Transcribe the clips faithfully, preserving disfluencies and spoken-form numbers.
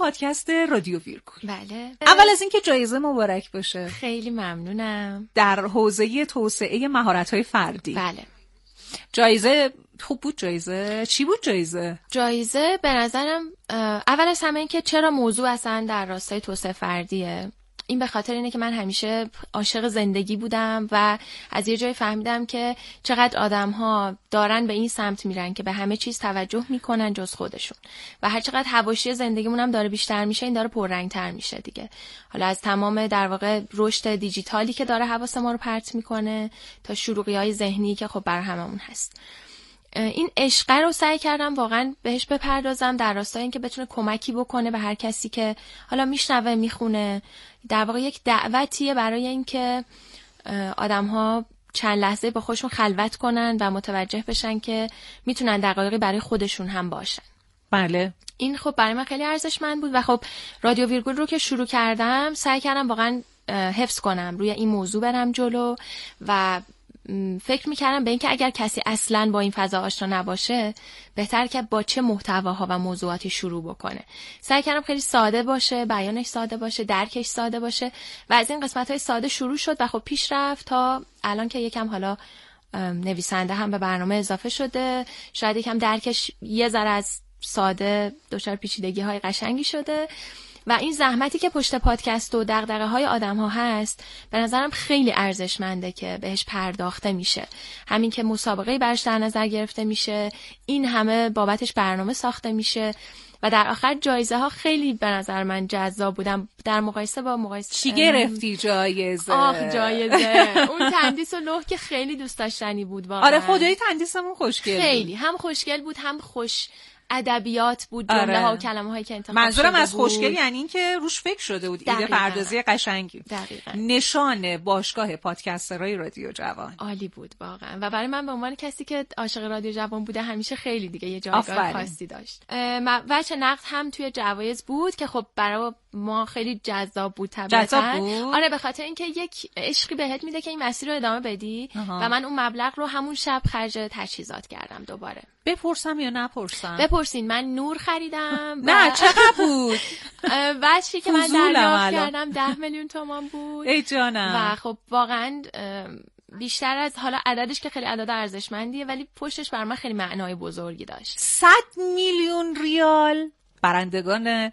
پادکست رادیو ویرگول. بله. اول از اینکه جایزه مبارک باشه. خیلی ممنونم. در حوزه توسعه مهارت‌های فردی. بله. جایزه خوب بود. جایزه چی بود؟ جایزه جایزه به نظرم اول از همه این که چرا موضوع اصلا در راستای توسعه فردیه. این به خاطر اینه که من همیشه عاشق زندگی بودم و از یه جای فهمیدم که چقدر آدم‌ها دارن به این سمت میرن که به همه چیز توجه میکنن جز خودشون و هر چقدر حواشی زندگیمون هم داره بیشتر میشه این داره پررنگ‌تر میشه دیگه. حالا از تمام در واقع رشد دیجیتالی که داره حواس ما رو پرت میکنه تا شروقی‌های ذهنی که خب بر هممون هست. این عشق رو سعی کردم واقعا بهش بپردازم در راستای اینکه بتونه کمکی بکنه به هر کسی که حالا میشنوه میخونه. در واقع یک دعوتیه برای اینکه آدم‌ها چند لحظه با خودشون خلوت کنن و متوجه بشن که میتونن دقایقی برای خودشون هم باشن. بله. این خب برای من خیلی ارزشمند بود و خب رادیو ویرگول رو که شروع کردم سعی کردم واقعا حفظ کنم، روی این موضوع برم جلو و فکر میکردم به اینکه اگر کسی اصلاً با این فضا آشنا نباشه بهتر که با چه محتواها و موضوعاتی شروع بکنه. سعی کردم خیلی ساده باشه، بیانش ساده باشه، درکش ساده باشه و از این قسمت‌های ساده شروع شد و خب پیش رفت تا الان که یکم حالا نویسنده هم به برنامه اضافه شده، شاید یکم درکش یه ذره از ساده دچار پیچیدگی‌های قشنگی شده و این زحمتی که پشت پادکست و دغدغه‌های آدم‌ها هست به نظرم خیلی ارزشمنده که بهش پرداخته میشه. همین که مسابقه‌ای برش در نظر گرفته میشه، این همه بابتش برنامه ساخته میشه و در آخر جایزه ها خیلی به نظر من جذاب بودن در مقایسه با مقایسه. چی گرفتی جایزه؟ آخ جایزه اون تندیس و لوح که خیلی دوست داشتنی بود واقعا. آره خدایی تندیسمون خوشگل خیلی هم خوشگل بود هم خوش ادبیات بود، جمله ها و کلمه هایی که انتخاب منظورم شده از خوشگل یعنی این که روش فکر شده بود. ایده پردازی قشنگی. دقیقاً. نشان باشگاه پادکسترهای رادیو جوان. عالی بود واقعا و برای من به عنوان کسی که عاشق رادیو جوان بوده همیشه خیلی دیگه یه جایگاه خاصی داشت. وجه نقد هم توی جوایز بود که خب برای ما خیلی جذاب بود طبعاً. آره به خاطر اینکه یک عشقی بهت میده که این مسیر رو ادامه بدی آها. و من اون مبلغ رو همون شب خرج تجهیزات کردم دوباره. بپرسم یا نپرسم؟ بپرسین. من نور خریدم. نه چقدر بود؟ واسه که من دریافت کردم ده میلیون تومان بود. ای جانم. و خب واقعا بیشتر از حالا عددش که خیلی عدد ارزشمندیه ولی پشتش بر من خیلی معنای بزرگی داشت. صد میلیون ریال. برندگان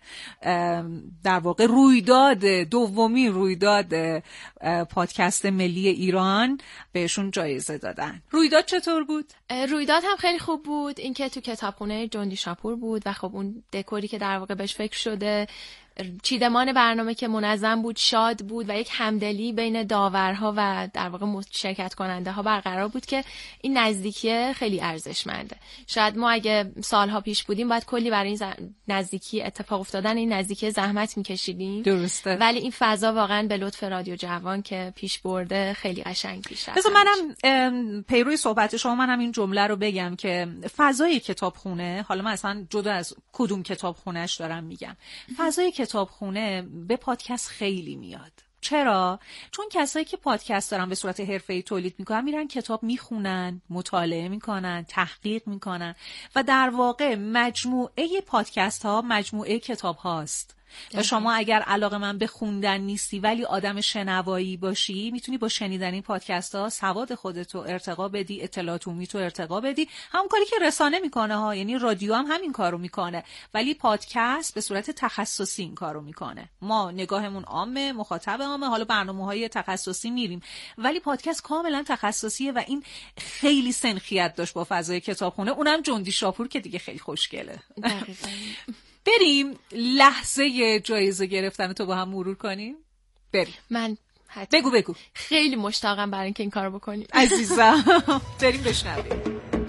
در واقع رویداد دومی رویداد پادکست ملی ایران بهشون جایزه دادن. رویداد چطور بود؟ رویداد هم خیلی خوب بود. اینکه تو کتابخونه جندی شاپور بود و خب اون دکوری که در واقع بهش فکر شده، چیدمان برنامه که منظم بود، شاد بود و یک همدلی بین داورها و در واقع شرکت کننده ها برقرار بود که این نزدیکی خیلی ارزشمنده. شاید ما اگه سالها پیش بودیم باید کلی برای این ز... نزدیکی اتفاق افتادن این نزدیکی زحمت میکشیدیم. درسته. ولی این فضا واقعا به لطف رادیو جوان که پیش برده خیلی قشنگ پیش رفت. مثلا منم پیروی صحبت شما منم این جمله رو بگم که فضای کتابخونه، حالا من اصلا جدا از کدوم کتابخونه‌اش دارم میگم، فضای کتابخونه به پادکست خیلی میاد. چرا؟ چون کسایی که پادکست دارن به صورت حرفه‌ای تولید میکنن میرن کتاب میخونن، مطالعه میکنن، تحقیق میکنن و در واقع مجموعه پادکست ها مجموعه کتاب هاست. و شما اگر علاقه من به خوندن نیستی ولی آدم شنوایی باشی میتونی با شنیدن این پادکست ها سواد خودتو ارتقا بدی، اطلاعات عمومی تو ارتقا بدی. همون کاری که رسانه میکنه ها، یعنی رادیو هم همین کارو میکنه ولی پادکست به صورت تخصصی این کارو میکنه. ما نگاهمون عامه، مخاطب عامه، حالا برنامه‌های تخصصی میریم ولی پادکست کاملا تخصصیه و این خیلی سنخیت داشت با فضای کتابخونه. اونم جندی شاپور که دیگه خیلی خوشگله. دقیقاً. بریم لحظه جایزه گرفتن تو با هم مرور کنیم. بریم. من حتی بگو بگو. خیلی مشتاقم برای اینکه این کارو بکنیم. عزیزم بریم بشنویم.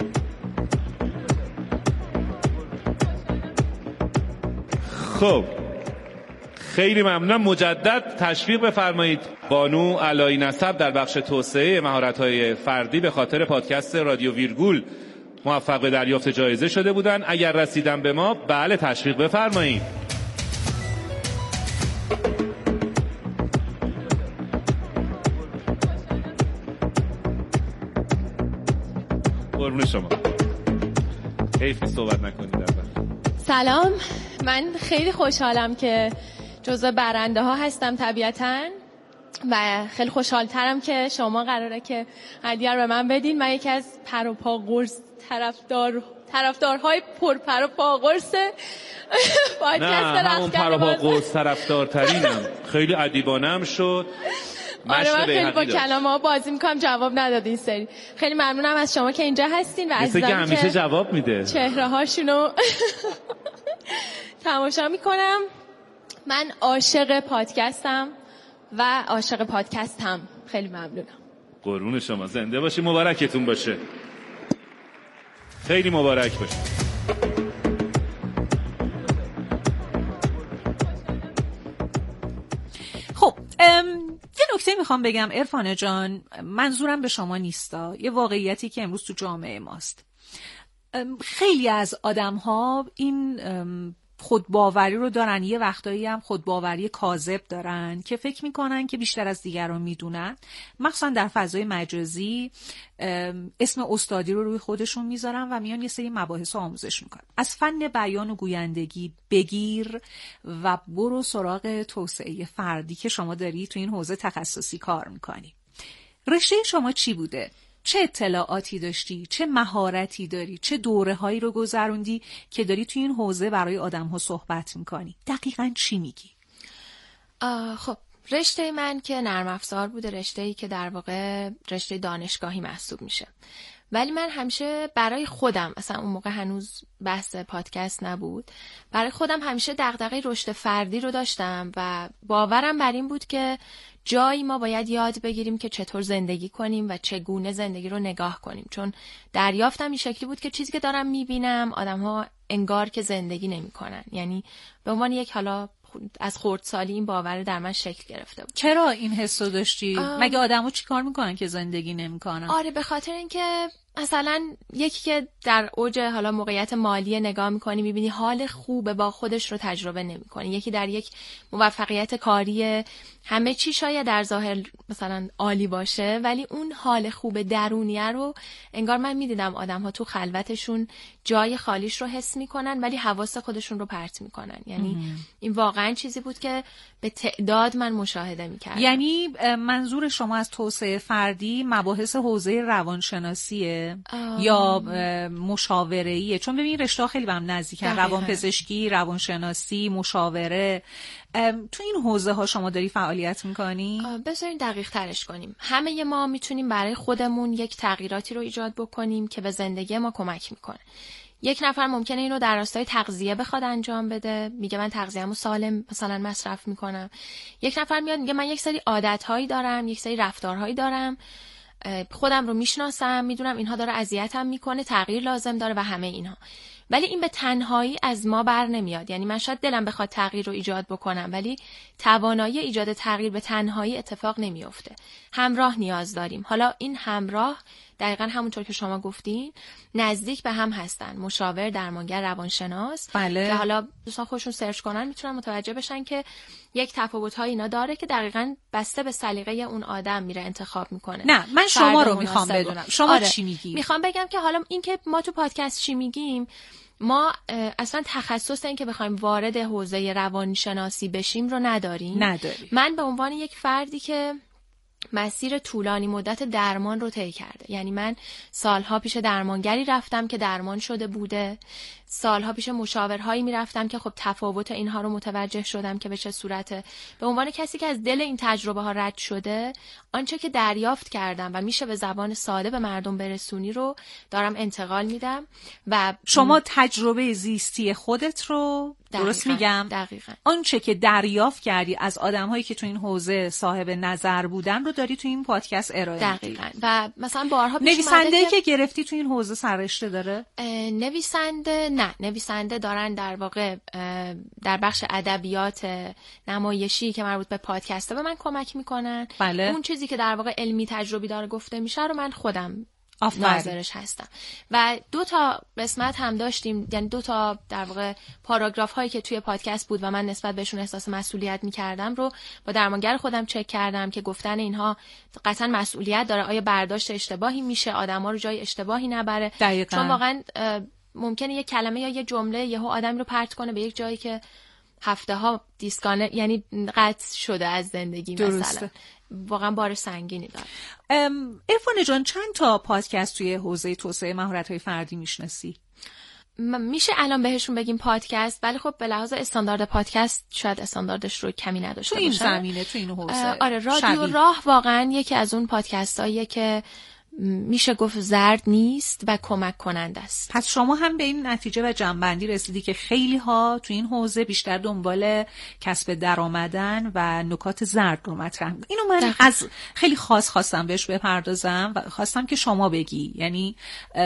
خب خیلی ممنونم. مجدد تشویق بفرمایید بانو علایی نسب در بخش توسعه مهارت‌های فردی به خاطر پادکست رادیو ویرگول موفق به دریافت جایزه شده بودن. اگر رسیدن به ما بله تشویق بفرمایید. قربون شما. حیفی صحبت نکنید. سلام، من خیلی خوشحالم که جزو برنده ها هستم طبیعتاً و خیلی خوشحالترم که شما قراره که هدیه رو به من بدین. من یکی از پر و پا قرص طرفدار طرفدارهای پر پر و پا قرص پادکست نه همون پر و پا قرص طرفدارترینم. خیلی ادیبانه هم شد. آره من خیلی با کلمه ها بازی میکنم، جواب نداد این سری. خیلی ممنونم از شما که اینجا هستین و عزیزانی که همیشه جواب میده چهره هاشونو تماشا میکنم. من عاشق پادکستم و عاشق پادکستم. خیلی ممنونم. قربون شما، زنده باشی، مبارکتون باشه. خیلی مبارک باشه. خب یه نکته میخوام بگم عرفانه جان، منظورم به شما نیستا، یه واقعیتی که امروز تو جامعه ماست. خیلی از آدم ها این خودباوری رو دارن، یه وقتایی هم خودباوری کاذب دارن که فکر میکنن که بیشتر از دیگران میدونن، مخصوصا در فضای مجازی اسم استادی رو روی خودشون میذارن و میان یه سری مباحث رو آموزش میکنن. از فن بیان و گویندگی بگیر و برو سراغ توسعه فردی که شما داری تو این حوزه تخصصی کار میکنی. رشته شما چی بوده؟ چه اطلاعاتی داشتی؟ چه مهارتی داری؟ چه دوره هایی رو گذروندی که داری توی این حوزه برای آدم ها صحبت میکنی؟ دقیقاً چی میگی؟ خب رشته من که نرم افزار بوده، رشته‌ای که در واقع رشته دانشگاهی محسوب میشه، ولی من همیشه برای خودم، اصلا اون موقع هنوز بحث پادکست نبود، برای خودم همیشه دغدغه رشد فردی رو داشتم و باورم بر این بود که جایی ما باید یاد بگیریم که چطور زندگی کنیم و چگونه زندگی رو نگاه کنیم، چون دریافتم این شکلی بود که چیزی که دارم میبینم آدم‌ها انگار که زندگی نمی‌کنن. یعنی به عنوان یک حالا از خردسالی این باور در من شکل گرفته بود. چرا این حسو داشتی؟ مگه آدم‌ها چیکار میکنن که زندگی نمیکنن؟ آره به خاطر اینکه مثلا یکی که در اوج حالا موقعیت مالی نگاه میکنی میبینی حال خوبه با خودش رو تجربه نمیکنی، یکی در یک موفقیت کاری همه چی شاید در ظاهر مثلا عالی باشه ولی اون حال خوب درونیه رو انگار من میدیدم آدم‌ها تو خلوتشون جای خالیش رو حس میکنن ولی حواس خودشون رو پرت میکنن. یعنی ام. این واقعا چیزی بود که به تعداد من مشاهده میکردم. یعنی منظور شما از توسعه فردی مباحث حوزه روانشناسیه یا مشاوره‌ایه؟ چون ببین رشته خیلی به هم نزدیکن، روانپزشکی، روانشناسی، مشاوره. تو این حوزه ها شما داری فعالیت میکنی؟ بذارین دقیق ترش کنیم. همه ما میتونیم برای خودمون یک تغییراتی رو ایجاد بکنیم که به زندگی ما کمک میکنه. یک نفر ممکنه اینو در راستای تغذیه بخواد انجام بده، میگه من تغذیه‌مو سالم مثلا مصرف میکنم. یک نفر میاد میگه من یک سری عادت‌هایی دارم، یک سری رفتارهایی دارم، خودم رو میشناسم، میدونم اینها داره اذیتم میکنه، تغییر لازم داره و همه اینها. ولی این به تنهایی از ما بر نمیاد. یعنی من شاید دلم بخواد تغییر رو ایجاد بکنم ولی توانایی ایجاد تغییر به تنهایی اتفاق نمیفته. همراه نیاز داریم. حالا این همراه دقیقاً همونطور که شما گفتین نزدیک به هم هستن. مشاور، درمانگر، روانشناس. بله. که حالا دوستان خودشون سرچ کنن میتونن متوجه بشن که یک تفاوت‌های اینا داره که دقیقاً بسته به سلیقه اون آدم میره انتخاب میکنه. نه من شما رو میخوام بدونم. شما آره. چی میگی؟ میخوام بگم که حالا این که ما تو پادکست چی میگیم، ما اصلا تخصص این که بخوایم وارد حوزه روانشناسی بشیم رو نداریم. نداریم. من به عنوان یک فردی که مسیر طولانی مدت درمان رو طی کرده، یعنی من سالها پیش درمانگری رفتم که درمان شده بوده، سالها پیش مشاورهایی میرفتم که خب تفاوت اینها رو متوجه شدم که به چه صورته. به عنوان کسی که از دل این تجربه ها رد شده، آنچه که دریافت کردم و میشه به زبان ساده به مردم برسونی رو دارم انتقال میدم. و شما تجربه زیستی خودت رو درست میگم؟ دقیقاً. آنچه که دریافت کردی از آدم‌هایی که تو این حوزه صاحب نظر بودن رو داری تو این پادکست ارائه میدی. دقیقاً. و مثلا بارها پیش نویسنده‌ای که گرفتی تو این حوزه سررشته داره؟ نویسنده نه، نویسنده دارن در واقع در بخش ادبیات نمایشی که مربوط به پادکسته به من کمک میکنن. بله. اون چیزی که در واقع علمی تجربی داره گفته میشه رو من خودم ناظرش هستم. و دو تا قسمت هم داشتیم، یعنی دو تا در واقع پاراگراف هایی که توی پادکست بود و من نسبت بهشون احساس مسئولیت میکردم رو با درمانگر خودم چک کردم که گفتن اینها قطعا مسئولیت داره، آیا برداشت اشتباهی میشه، آدما رو جای اشتباهی نبره. دقیقاً. چون واقعا ممکنه یه کلمه یا یه جمله یهو آدم رو پرت کنه به یک جایی که هفته ها دیسکانه، یعنی قطع شده از زندگی. درسته. مثلا واقعا بار سنگینی داره. عرفان جان، چند تا پادکست توی حوزه توسعه مهارت‌های فردی میشناسی؟ میشه الان بهشون بگیم پادکست، ولی خب به لحاظ استاندارد پادکست شاید استانداردش رو کمی نداشته باشه. تو این زمینه، تو این حوزه. آره، رادیو راه واقعا یکی از اون پادکستاییه که میشه گفت زرد نیست و کمک کننده است. پس شما هم به این نتیجه و جنبندی رسیدی که خیلی ها تو این حوزه بیشتر دنبال کسب درآمدن و نکات زرد رو مطرح می‌کنن. اینو من دقیقا. از خیلی خاص خواستم بهش بپردازم و خواستم که شما بگی، یعنی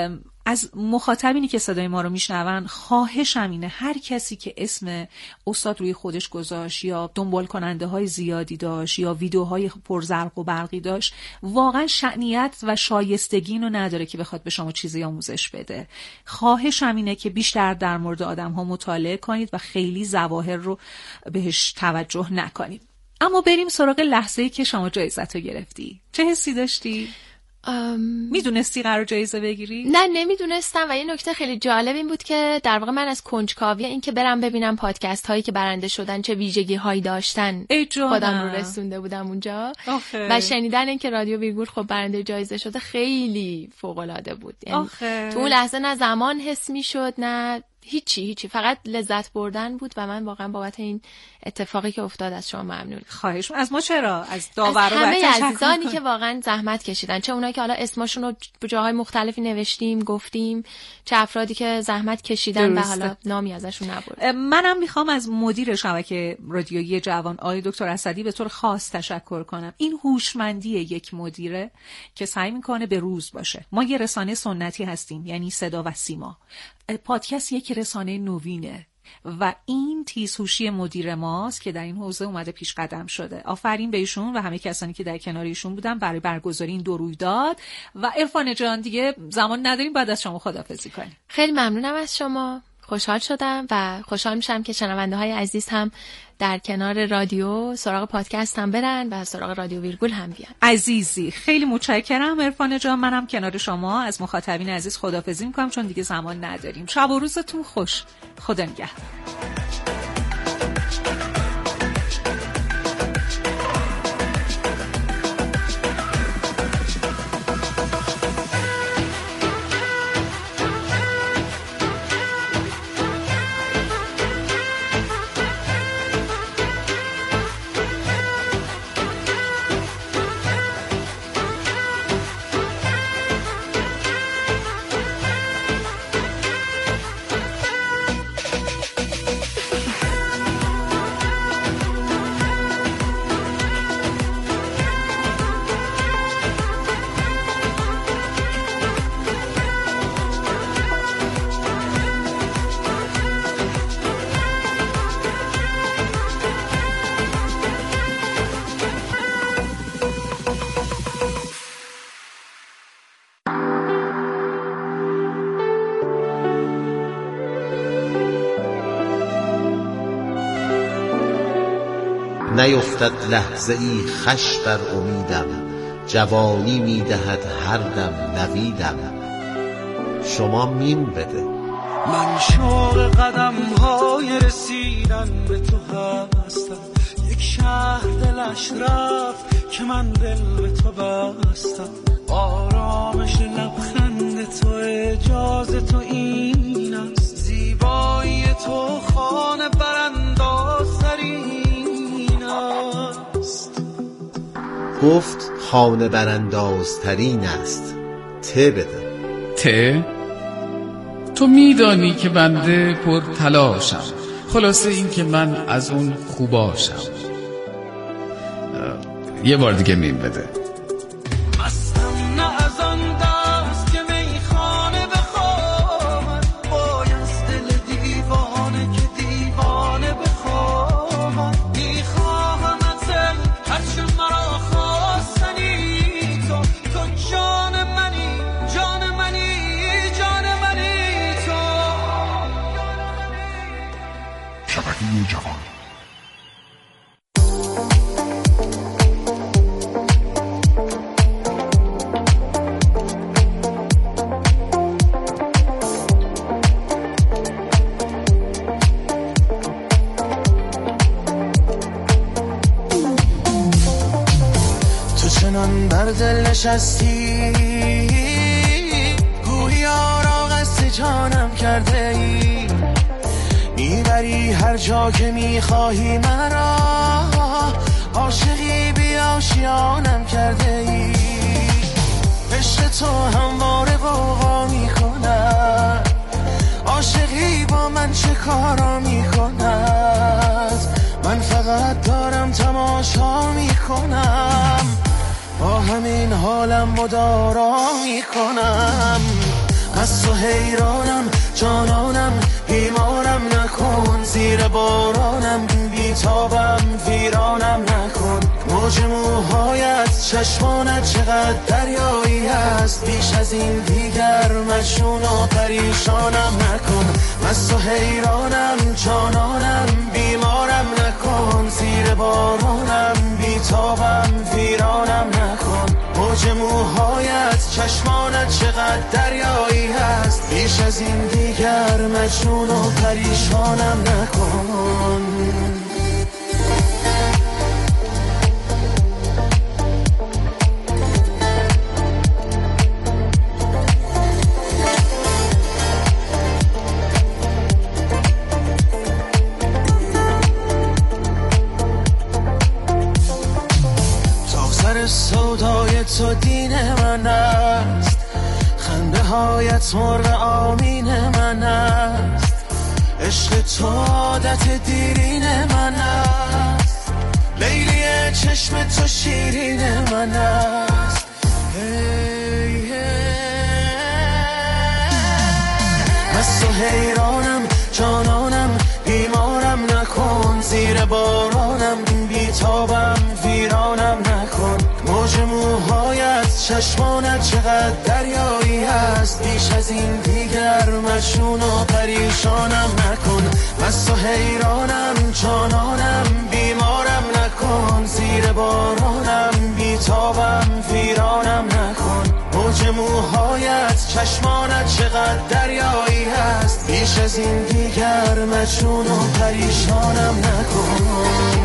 از مخاطبینی که صدای ما رو میشنون خواهشم اینه هر کسی که اسم استاد روی خودش گذاشت یا دنبال کننده های زیادی داشت یا ویدیوهای پرزرق و برقی داشت، واقعا شأنیت و شایستگی اینو نداره که بخواد به شما چیزی آموزش بده. خواهشم اینه که بیشتر در مورد آدم ها مطالعه کنید و خیلی ظواهر رو بهش توجه نکنید. اما بریم سراغ لحظه‌ای که شما جایزت رو گرفتی. چه حسی داشتی؟ ام... میدونستی قرار جایزه بگیری؟ نه نمیدونستم. و یه نکته خیلی جالب این بود که در واقع من از کنجکاوی این که برم ببینم پادکست هایی که برنده شدن چه ویژگی هایی داشتن خودم رو رسونده بودم اونجا. آخه. و شنیدن این که رادیو ویرگول خب برنده جایزه شده خیلی فوق العاده بود. یعنی تو اون لحظه نه زمان حس میشد نه هیچی هیچی فقط لذت بردن بود و من واقعا بابت این اتفاقی که افتاد از شما ممنونم. خواهش از ما چرا؟ از داور و همه عزیزانی که واقعا زحمت کشیدن، چه اونایی که حالا اسمشون رو جاهای مختلفی نوشتیم گفتیم، چه افرادی که زحمت کشیدن و حالا نامی ازشون نبرد. منم میخوام از مدیر شبکه رادیویی جوان آقای دکتر اسدی به طور خاص تشکر کنم. این هوشمندی یک مدیره که سعی میکنه به روز باشه. ما یه رسانه سنتی هستیم، یعنی صدا و سیما. پادکست یک رسانه نوینه و این تیزهوشی مدیر ماست که در این حوزه اومده پیش قدم شده. آفرین به ایشون و همه کسانی که در کنار ایشون بودن برای برگزاری این دو رویداد. و عرفان جان دیگه زمان نداریم، بعد از شما خداحافظی کنیم. خیلی ممنونم از شما، خوشحال شدم و خوشحال میشم که شنونده های عزیز هم در کنار رادیو سراغ پادکست هم برن و سراغ رادیو ویرگول هم بیان. عزیزی خیلی متشکرم عرفان جان. منم کنار شما از مخاطبین عزیز خداحافظی میکنم چون دیگه زمان نداریم. شب و روزتون خوش. خدا نگهدار. نیفتد لحظه ای خوش بر امیدم، جوانی میدهد هر دم نویدم. شما مین بده. من شوق قدم های رسیدن به تو هستم، یک شهر دلش رفت که من دل به تو بستم. آرامش لبخند تو اجازه تو این است، زیبایی تو خانه برانداز ترین است. گفت خانه برانداز ترین است. ته بده. ته؟ تو میدانی که بنده پر تلاشم، خلاصه این که من از اون خوباشم. یه بار دیگه میم بده. من بر دل نشستی، گویا را قصد جانم کرده ای، میبری هر جا که میخواهی مرا، عاشقی بی آشیانم کرده ای، عشق تو همواره غوغا میکند، عاشقی با من چه کارا میکند، من فقط دارم تماشا میکنم، با همین حالم مدارا میکنم، از تو حیرانم جانانم، بیمارم نکن، زیر بارانم بیتابم ویرانم نکن، موج موهایت چشمانت چقدر دریایی است، بیش از این دیگر مجنون و پریشانم نکن، از تو حیرانم جانانم، بیمارم نکن، زیر بارانم بیتابم ویرانم نکن، موج موهایت چشمانت چقدر دریایی است، بیش از این دیگر مجنون و پریشانم نکن. سودای تو دین من است، خنده هایت مرغ آمین من است، عشق تو عادت دیرین من است، لیلی چشم تو شیرین من است، hey, hey. از تو حیرانم جانانم، بیمارم نکن، زیر بارانم بیتابم ویرانم نکن، موج موهایت چشمانت چقدر دریایی است، بیش از این دیگر مجنون و پریشانم نکن، از تو حیرانم جانانم، بیمارم نکن، زیر بارانم بیتابم ویرانم نکن، موج موهایت چشمانت چقدر دریایی است، بیش از این دیگر مجنون و پریشانم نکن.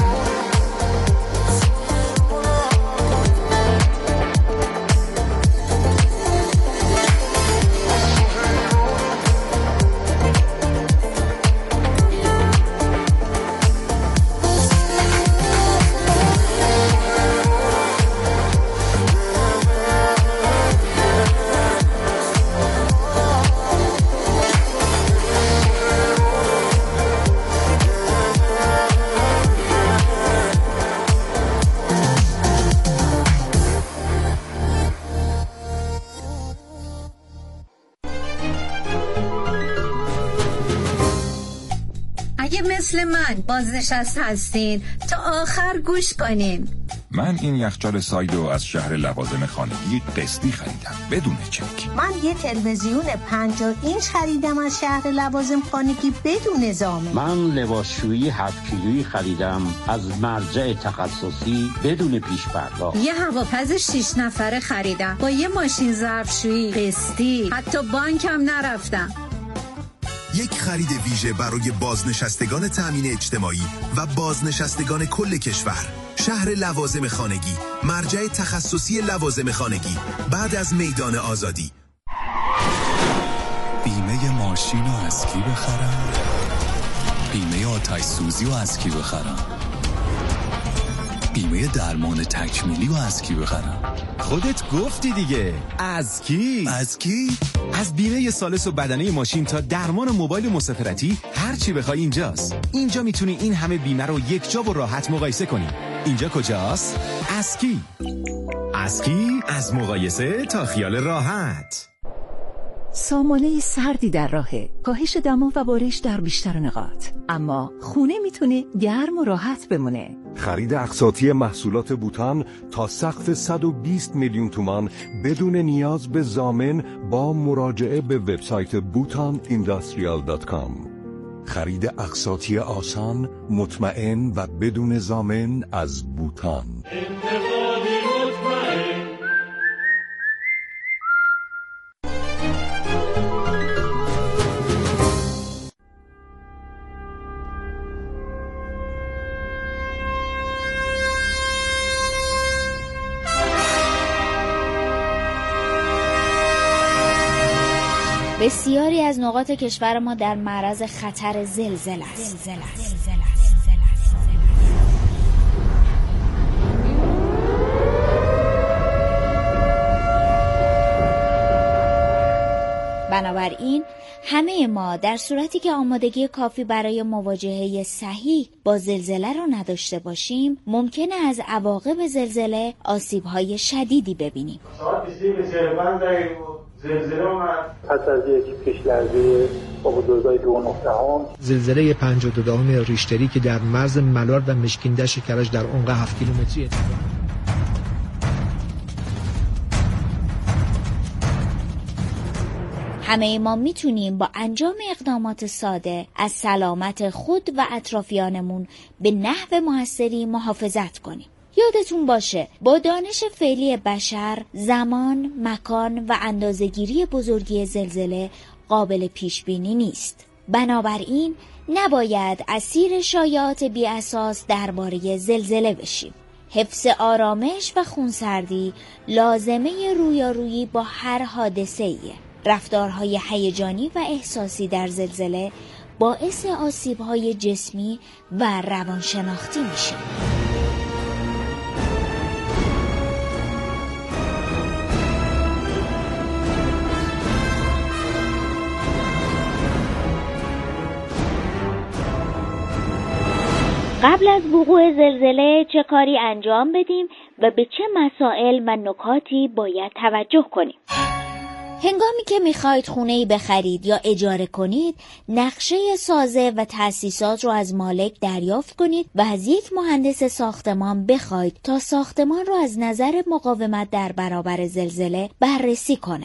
مثل من بازنشسته هستین تا آخر گوش کنین. من این یخچال سایدو از شهر لوازم خانگی قسطی خریدم بدون چک. من یه تلویزیون پنجاه اینچ خریدم از شهر لوازم خانگی بدون ضامن. من لباسشویی هفت کیلویی خریدم از مرجع تخصصی بدون پیش پرداخت. یه هواپز شش نفره خریدم با یه ماشین ظرفشویی قسطی، حتی بانکم نرفتم. یک خرید ویژه برای بازنشستگان تامین اجتماعی و بازنشستگان کل کشور. شهر لوازم خانگی، مرجع تخصصی لوازم خانگی، بعد از میدان آزادی. بیمه ماشین رو از کی بخرم؟ بیمه آتش سوزی رو از کی بخرم؟ بیمه درمان تکمیلی رو از کی بخرم؟ خودت گفتی دیگه. از کی؟ از کی؟ از بیمه ثالث و بدنه ماشین تا درمان موبایل مسافرتی، هر چی بخوای اینجاست. اینجا میتونی این همه بیمه رو یک جا و راحت مقایسه کنی. اینجا کجاست؟ از کی؟ از کی؟ از مقایسه تا خیال راحت. سامانه سردی در راهه، کاهش دما و بارش در بیشتر نقاط، اما خونه میتونه گرم و راحت بمونه. خرید اقساطی محصولات بوتان تا سقف صد و بیست میلیون تومان بدون نیاز به ضامن با مراجعه به وبسایت بوتان اینداستریال دات کام. خرید اقساطی آسان، مطمئن و بدون ضامن از بوتان. بسیاری از نقاط کشور ما در معرض خطر زلزله است. بنابراین همه ما در صورتی که آمادگی کافی برای مواجهه صحیح با زلزله را نداشته باشیم، ممکنه از عواقب زلزله آسیب‌های شدیدی ببینیم. ساعت بیست و یک چهل و پنج دقیقه زلزله اومد. پس از یک پیش لرزه با حدودای دو و نه دهم. زلزله پنج و دو دهم ریشتری که در مرز ملارد و مشکیندش کرج در عمق هفت کیلومتری اتفاق افتاد. همه ما میتونیم با انجام اقدامات ساده از سلامت خود و اطرافیانمون به نحو موثری محافظت کنیم. یادتون باشه با دانش فعلی بشر زمان، مکان و اندازه‌گیری بزرگی زلزله قابل پیش بینی نیست. بنابراین نباید اسیر شایعات بی اساس درباره زلزله بشیم. حفظ آرامش و خونسردی لازمه رویارویی با هر حادثه‌ایه. رفتارهای هیجانی و احساسی در زلزله باعث آسیب‌های جسمی و روانشناختی میشه. قبل از وقوع زلزله چه کاری انجام بدیم و به چه مسائل و نکاتی باید توجه کنیم؟ هنگامی که میخواید خونه‌ای بخرید یا اجاره کنید، نقشه سازه و تأسیسات رو از مالک دریافت کنید و از یک مهندس ساختمان بخواید تا ساختمان رو از نظر مقاومت در برابر زلزله بررسی کنه.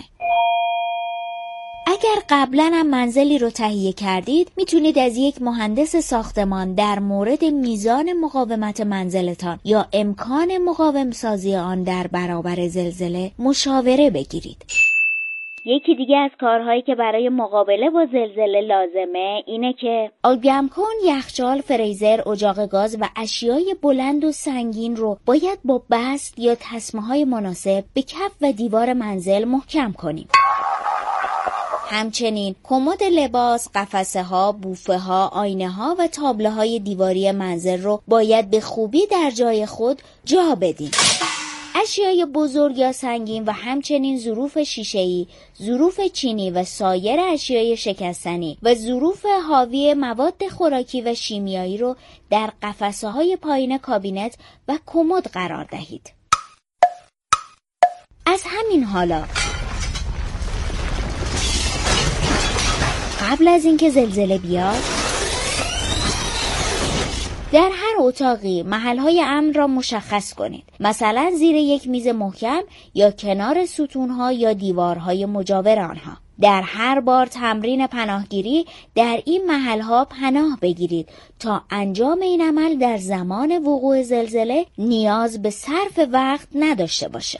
اگر قبلا هم منزلی رو تهیه کردید، میتونید از یک مهندس ساختمان در مورد میزان مقاومت منزلتان یا امکان مقاوم سازی آن در برابر زلزله مشاوره بگیرید. یکی دیگه از کارهایی که برای مقابله با زلزله لازمه اینه که آب گرم کن، یخچال، فریزر، اجاق گاز و اشیای بلند و سنگین رو باید با بست یا تسمه‌های مناسب به کف و دیوار منزل محکم کنیم. همچنین کمد لباس، قفسه ها، بوفه ها، آینه ها و تابلو های دیواری منزل رو باید به خوبی در جای خود جا بدیم. اشیای بزرگ یا سنگین و همچنین ظروف شیشه‌ای، ظروف چینی و سایر اشیای شکستنی و ظروف حاوی مواد خوراکی و شیمیایی رو در قفسه‌های پایین کابینت و کمد قرار دهید. از همین حالا قبل از اینکه زلزله بیاد، در هر اتاقی محلهای امن را مشخص کنید. مثلا زیر یک میز محکم یا کنار ستونها یا دیوارهای مجاور آنها. در هر بار تمرین پناهگیری در این محلها پناه بگیرید تا انجام این عمل در زمان وقوع زلزله نیاز به صرف وقت نداشته باشه.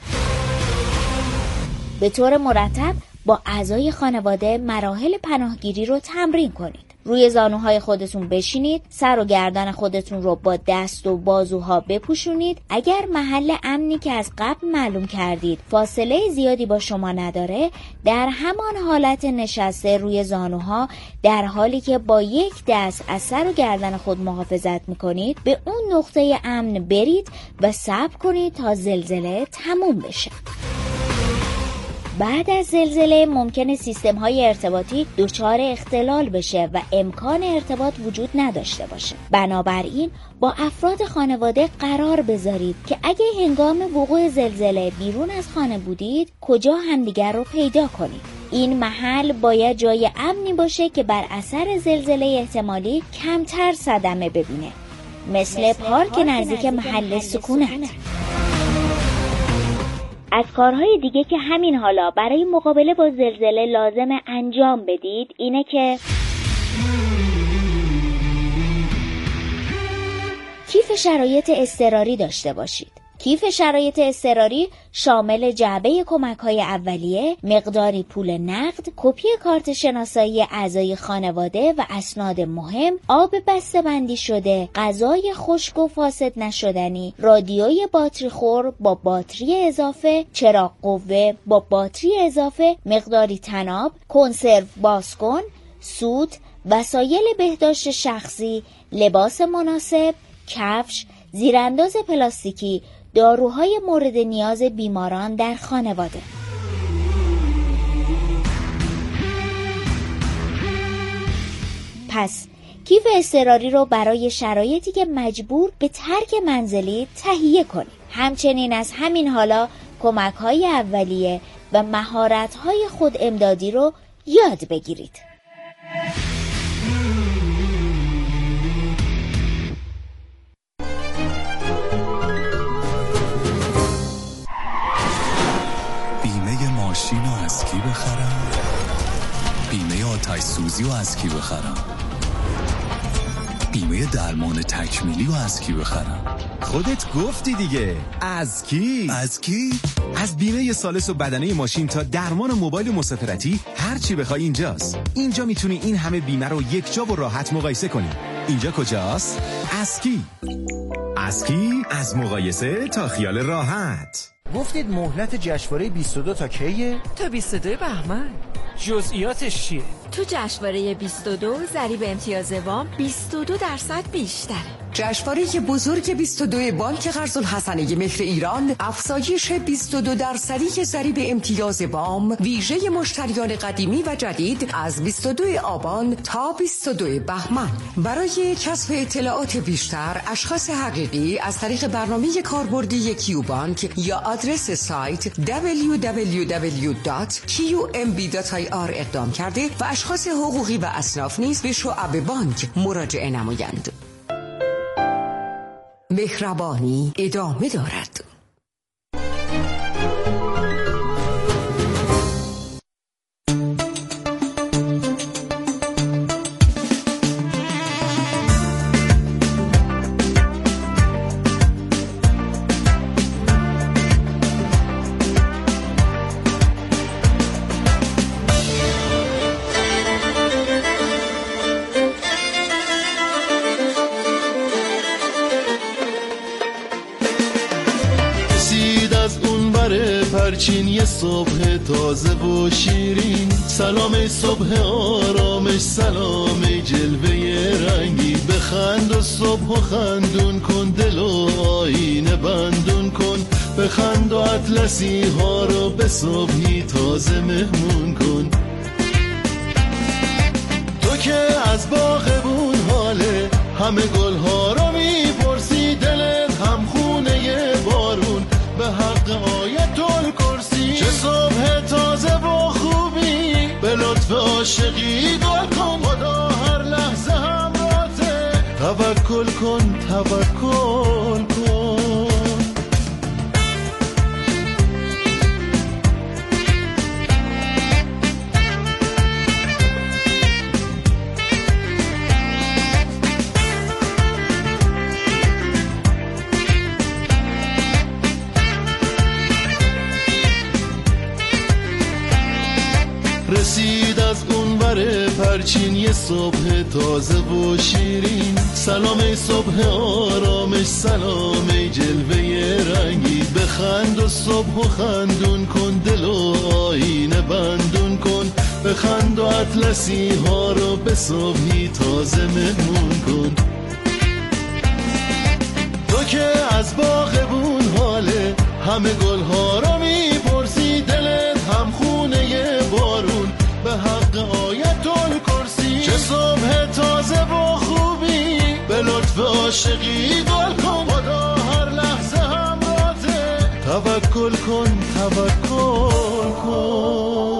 به طور مرتب با اعضای خانواده مراحل پناهگیری رو تمرین کنید. روی زانوهای خودتون بشینید، سر و گردن خودتون رو با دست و بازوها بپوشونید. اگر محل امنی که از قبل معلوم کردید فاصله زیادی با شما نداره، در همان حالت نشسته روی زانوها در حالی که با یک دست از سر و گردن خود محافظت میکنید به اون نقطه امن برید و صبر کنید تا زلزله تموم بشه. بعد از زلزله ممکنه سیستم‌های ارتباطی دچار اختلال بشه و امکان ارتباط وجود نداشته باشه. بنابراین با افراد خانواده قرار بذارید که اگه هنگام وقوع زلزله بیرون از خانه بودید، کجا همدیگر رو پیدا کنید. این محل باید جای امنی باشه که بر اثر زلزله احتمالی کمتر صدمه ببینه، مثل پارک نزدیک محل سکونت. از کارهای دیگه که همین حالا برای مقابله با زلزله لازم انجام بدید اینه که کیف شرایط اضطراری داشته باشید. کیف شرایط اضطراری شامل جعبه کمک‌های اولیه، مقداری پول نقد، کپی کارت شناسایی اعضای خانواده و اسناد مهم، آب بسته‌بندی شده، غذای خشک و فاسد نشدنی، رادیوی باتری خور با باتری اضافه، چراغ قوه با باتری اضافه، مقداری طناب، کنسرو بازکن، سوت، وسایل بهداشت شخصی، لباس مناسب، کفش، زیرانداز پلاستیکی، داروهای مورد نیاز بیماران در خانواده. پس کیف اضطراری رو برای شرایطی که مجبور به ترک منزلی تهیه کنید. همچنین از همین حالا کمک‌های اولیه و مهارت‌های خود امدادی رو یاد بگیرید. بیمه ماشین رو از کی بخرم؟ بیمه آتش سوزی رو از کی بخرم؟ بیمه درمان تکمیلی رو از کی بخرم؟ خودت گفتی دیگه. از کی؟ از کی؟ از بیمه ثالث و بدنه ماشین تا درمان موبایل مسافرتی هر چی بخوای اینجاست. اینجا میتونی این همه بیمه رو یک جا و راحت مقایسه کنی. اینجا کجاست؟ از کی؟ از کی؟ از مقایسه تا خیال راحت. گفتید مهلت جشنواره بیست و دو تا کیه؟ تا بیست و دو بهمن. جزئیاتش چیه؟ تو جشنواره بیست و دو ضریب امتیاز وام بیست و دو درصد بیشتره. جشنواره بزرگ بیست و دو بانک قرض الحسنه مهر ایران افزایش بیست و دو درصدی ضریب امتیاز وام ویژه مشتریان قدیمی و جدید از بیست و دو آبان تا بیست و دو بهمن. برای کسب اطلاعات بیشتر اشخاص حقیقی از طریق برنامه کاربردی کیو بانک یا آدرس سایت دبلیو دبلیو دبلیو دات کیو ام بی دات آی آر اقدام کرده و اشخاص حقوقی و اصناف نیز به شعب بانک مراجعه نمایند. مهربانی ادامه دارد. پرچین یه صبح تازه و شیرین، سلام صبح آرامش، سلام جلوه رنگی، بخند و صبح و خندون کن، دل و آینه بندون کن، بخند و اطلسی ها رو به صبحی تازه مهمون کن. تو که از باغبون حاله همه گل ها رو میپرسی، دلت هم خونه بارون به حق آیت الکرسی. چه صبح تازه و خوبی به لطف عاشقی گل کن، خدا هر لحظه همراهته، توکل کن توکل کن. رسید از اون ور پرچین یه صبح تازه و شیرین، سلام صبح آرامش، سلام جلوه رنگی، بخند و صبح و خندون کن، دل و آینه بندون کن، بخند و اطلسی ها رو به صبحی تازه مهمون کن. تو که از باغبون حاله همه گل ها رو میپرسی، دلت هم خونه بارون به حق آیت الکرسی. چه صبح تازه و خوبی به لطف عاشقی گل کن، خدا هر لحظه همراهته، توکل کن توکل کن.